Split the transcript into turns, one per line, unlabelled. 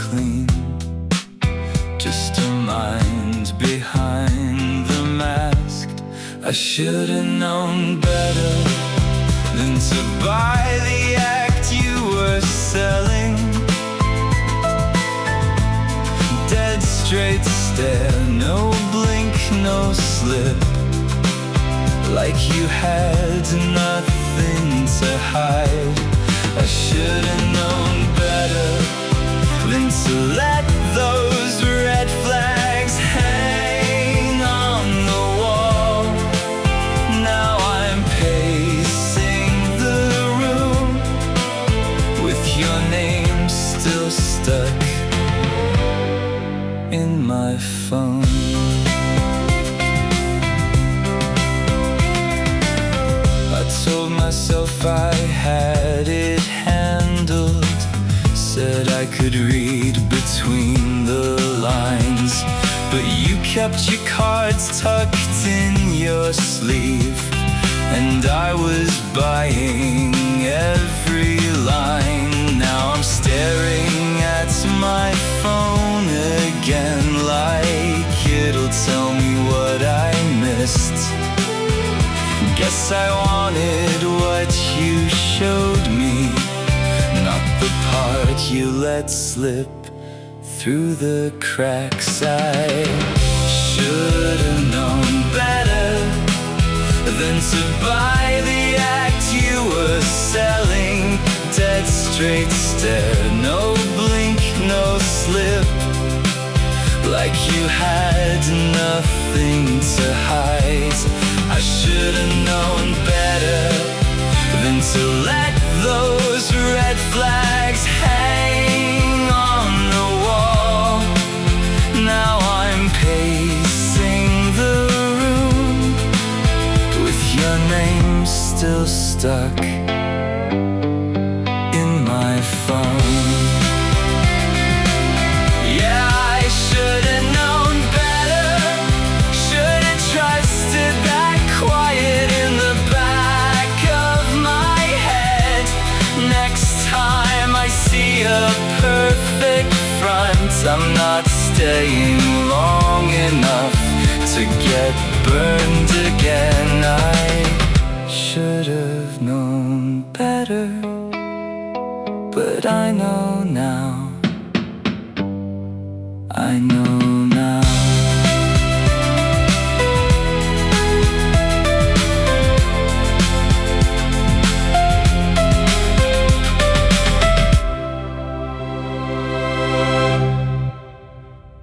clean, just a mind behind the mask. I should've known better than to buy the act you were selling. Dead straight stare, no blink, no slip, like you had nothing to hide. I should've known better than to let those red flags hang on the wall. Now I'm pacing the room with your name still stuck in my phone. I told myself I had it handled, said I could read between the lines, but you kept your cards tucked in your sleeve, and I was buying every line. Now I'm staring at my phone again, like it'll tell me what I missed. Guess I wanted what you showed me, not the part you let slip through the cracks. I should've known better than to buy the act you were selling. Dead straight stare, no blink, no slip, like you had nothing to hide. I should've known better than to let those red flags hang on the wall. Now I'm pacing the room with your name still stuck in my phone. Yeah, I should've known better, should've trusted that quiet in the back of my head. Next time I see a perfect front, I'm not staying long enough to get burned again. I should've known better, but I know now. I know